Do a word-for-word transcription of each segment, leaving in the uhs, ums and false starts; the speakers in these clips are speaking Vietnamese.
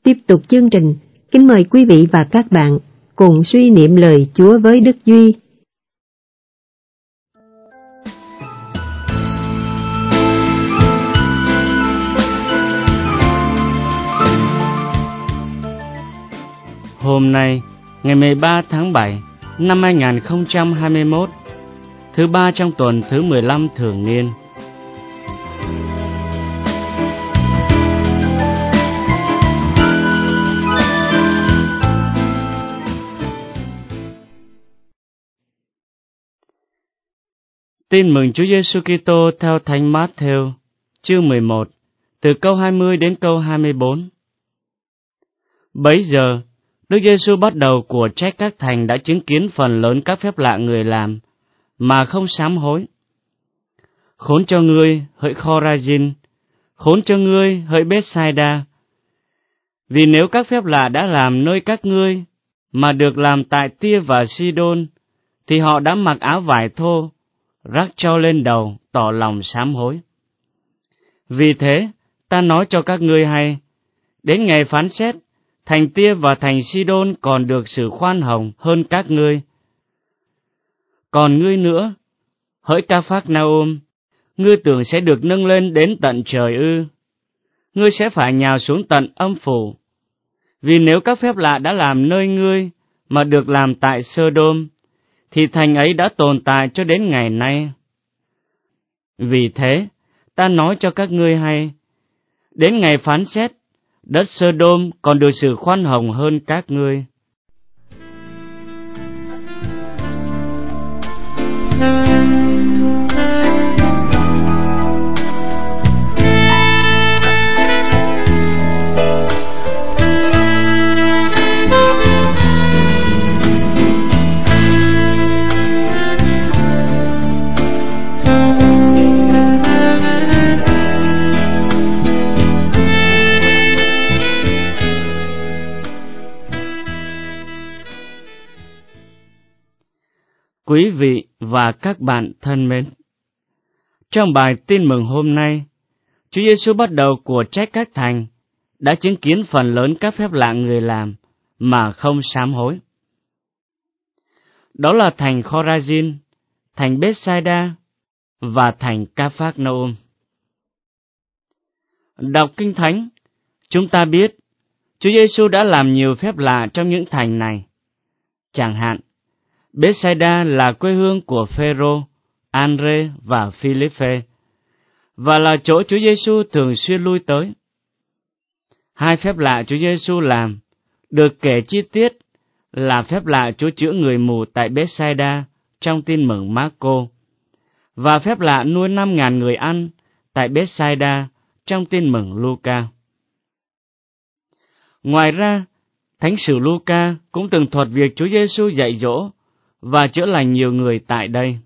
Tiếp tục chương trình, kính mời quý vị và các bạn cùng suy niệm lời Chúa với Đức Duy. Hôm nay, ngày mười ba tháng bảy năm hai nghìn không trăm hai mươi mốt, thứ ba trong tuần thứ mười lăm thường niên. Tin mừng Chúa Giêsu Kitô theo Thánh Mát-thêu, chương mười một, từ câu hai mươi đến câu hai mươi bốn. Bấy giờ, Đức Giêsu bắt đầu của trách các thành đã chứng kiến phần lớn các phép lạ người làm, mà không sám hối. Khốn cho ngươi, hỡi Khorazin! Khốn cho ngươi, hỡi Bethsaida! Vì nếu các phép lạ đã làm nơi các ngươi, mà được làm tại Tia và Sidon, thì họ đã mặc áo vải thô, rắc tro lên đầu, tỏ lòng sám hối. Vì thế, ta nói cho các ngươi hay, đến ngày phán xét, thành Tia và thành Sidon còn được sự khoan hồng hơn các ngươi. Còn ngươi nữa, hỡi Ca-phác-na-ôm, ngươi tưởng sẽ được nâng lên đến tận trời ư? Ngươi sẽ phải nhào xuống tận âm phủ. Vì nếu các phép lạ đã làm nơi ngươi, mà được làm tại Sơ-đôm, thì thành ấy đã tồn tại cho đến ngày nay. Vì thế, ta nói cho các ngươi hay, đến ngày phán xét, đất Sơ-đôm còn được sự khoan hồng hơn các ngươi. Quý vị và các bạn thân mến, trong bài tin mừng hôm nay, Chúa Giêsu bắt đầu của trách các thành đã chứng kiến phần lớn các phép lạ người làm mà không sám hối. Đó là thành Khorazin, thành Bethsaida và thành Ca-phác-na-ôm. Đọc Kinh Thánh, chúng ta biết Chúa Giêsu đã làm nhiều phép lạ trong những thành này. Chẳng hạn, Bethsaida là quê hương của Phêrô, An-rê và Phi-líp-phê, và là chỗ Chúa Giêsu thường xuyên lui tới. Hai phép lạ Chúa Giêsu làm được kể chi tiết là phép lạ Chúa chữa người mù tại Bethsaida trong Tin mừng Mác-cô, và phép lạ nuôi năm ngàn người ăn tại Bethsaida trong Tin mừng Luca. Ngoài ra, Thánh sử Luca cũng từng thuật việc Chúa Giêsu dạy dỗ và chữa lành nhiều người tại đây.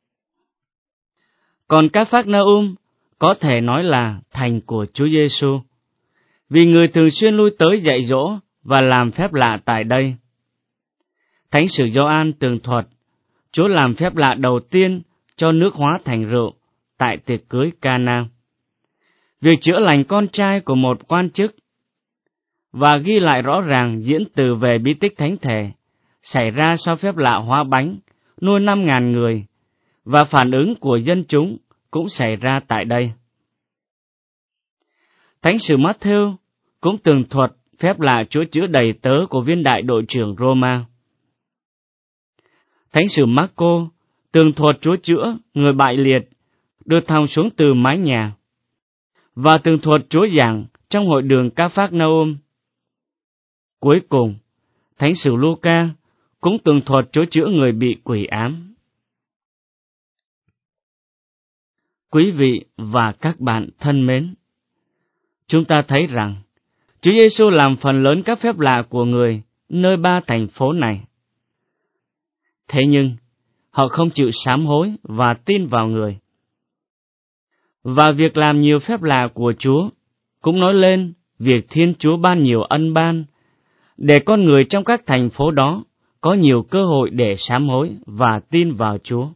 Còn Ca-phác-na-ôm có thể nói là thành của Chúa Giêsu, vì người thường xuyên lui tới dạy dỗ và làm phép lạ tại đây. Thánh sử Gioan tường thuật Chúa làm phép lạ đầu tiên cho nước hóa thành rượu tại tiệc cưới Ca-na, việc chữa lành con trai của một quan chức, và ghi lại rõ ràng diễn từ về bí tích thánh thể xảy ra sau phép lạ hóa bánh nuôi năm ngàn người, và phản ứng của dân chúng cũng xảy ra tại đây. Thánh sử Mát-thêu cũng tường thuật phép lạ Chúa chữa đầy tớ của viên đại đội trưởng Roma. Thánh sử Mác-cô tường thuật Chúa chữa người bại liệt được thòng xuống từ mái nhà, và tường thuật Chúa giảng trong hội đường Ca-phác-na-ôm. Cuối cùng, Thánh sử Luca cũng tường thuật Chúa chữa người bị quỷ ám. Quý vị và các bạn thân mến, chúng ta thấy rằng Chúa Giêsu làm phần lớn các phép lạ của người nơi ba thành phố này. Thế nhưng, họ không chịu sám hối và tin vào người. Và việc làm nhiều phép lạ của Chúa cũng nói lên việc Thiên Chúa ban nhiều ân ban để con người trong các thành phố đó có nhiều cơ hội để sám hối và tin vào Chúa.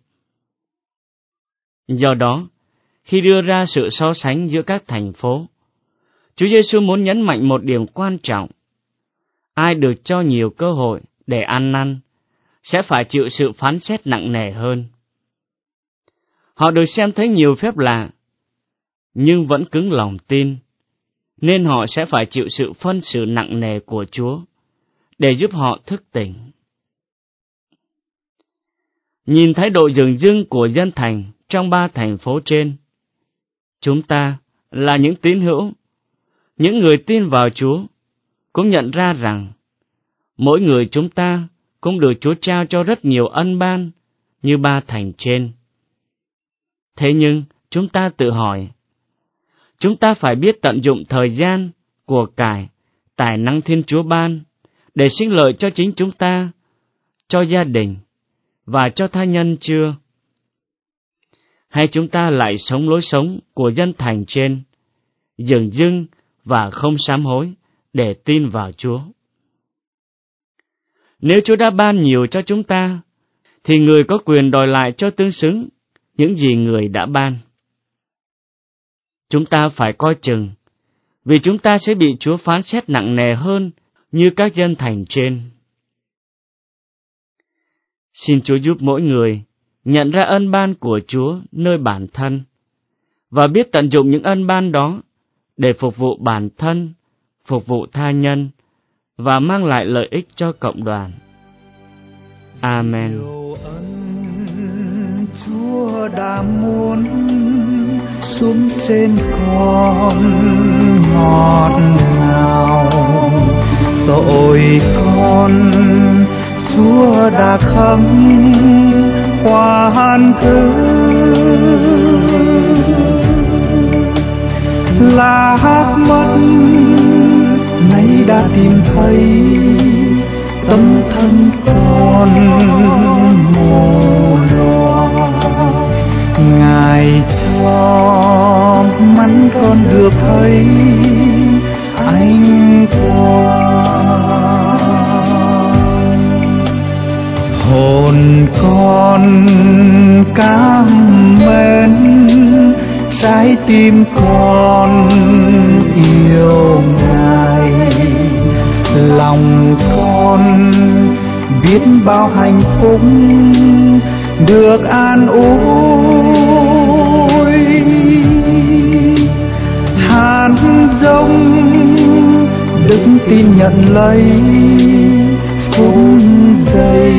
Do đó, khi đưa ra sự so sánh giữa các thành phố, Chúa Giêsu muốn nhấn mạnh một điểm quan trọng. Ai được cho nhiều cơ hội để ăn năn sẽ phải chịu sự phán xét nặng nề hơn. Họ được xem thấy nhiều phép lạ, nhưng vẫn cứng lòng tin, nên họ sẽ phải chịu sự phân xử nặng nề của Chúa để giúp họ thức tỉnh. Nhìn thái độ dửng dưng của dân thành trong ba thành phố trên, chúng ta là những tín hữu, những người tin vào Chúa, cũng nhận ra rằng mỗi người chúng ta cũng được Chúa trao cho rất nhiều ân ban như ba thành trên. Thế nhưng chúng ta tự hỏi, chúng ta phải biết tận dụng thời gian, của cải, tài năng Thiên Chúa ban để sinh lợi cho chính chúng ta, cho gia đình và cho tha nhân chưa? Hay chúng ta lại sống lối sống của dân thành trên, dửng dưng và không sám hối để tin vào Chúa? Nếu Chúa đã ban nhiều cho chúng ta, thì người có quyền đòi lại cho tương xứng những gì người đã ban. Chúng ta phải coi chừng, vì chúng ta sẽ bị Chúa phán xét nặng nề hơn như các dân thành trên. Xin Chúa giúp mỗi người nhận ra ân ban của Chúa nơi bản thân và biết tận dụng những ân ban đó để phục vụ bản thân, phục vụ tha nhân và mang lại lợi ích cho cộng đoàn. Amen. Điều ân Chúa đã muốn xuống trên con ngọt ngào, tội con Chúa đã khâm khoan thứ, lạc mất nay đã tìm thấy tâm thân con mồ loà. Ngài cho mắt con được thấy ánh quang, hồn con cảm mến, trái tim con yêu Ngài, lòng con biết bao hạnh phúc được an ủi. Hát giống đức tin nhận lấy phút giây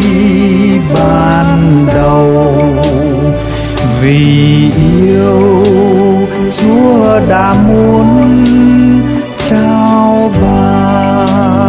ban đầu, vì yêu Chúa đã muốn trao ban.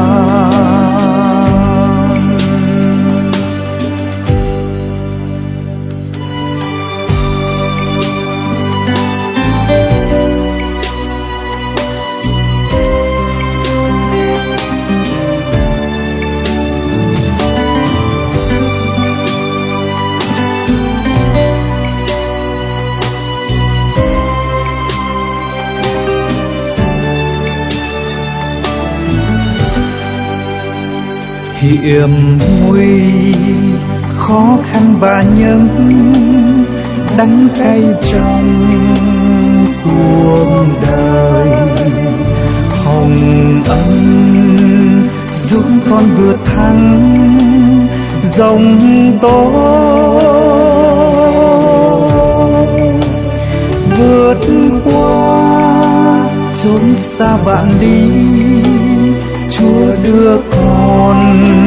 Hiểm nguy khó khăn và những đắng cay trong cuộc đời, hồng ân giúp con vượt thắng giông tố, vượt qua chốn xa vạn lý. Chúa đưa con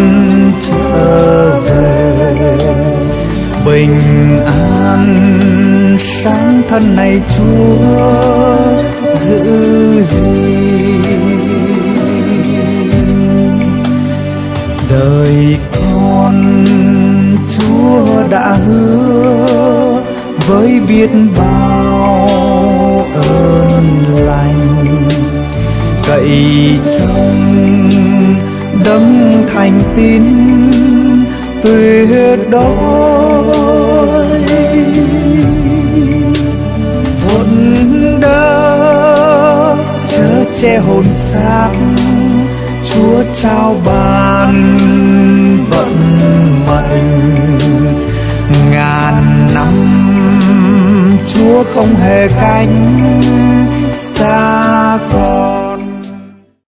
trở về bình an, sáng thân này Chúa giữ gìn. Đời con Chúa đã hứa với biết bao ơn lành, cậy trông đấng thành tín tuyệt đối. Hồn đỡ chở che hồn xác, Chúa trao ban vận mệnh. Ngàn năm Chúa không hề cánh xa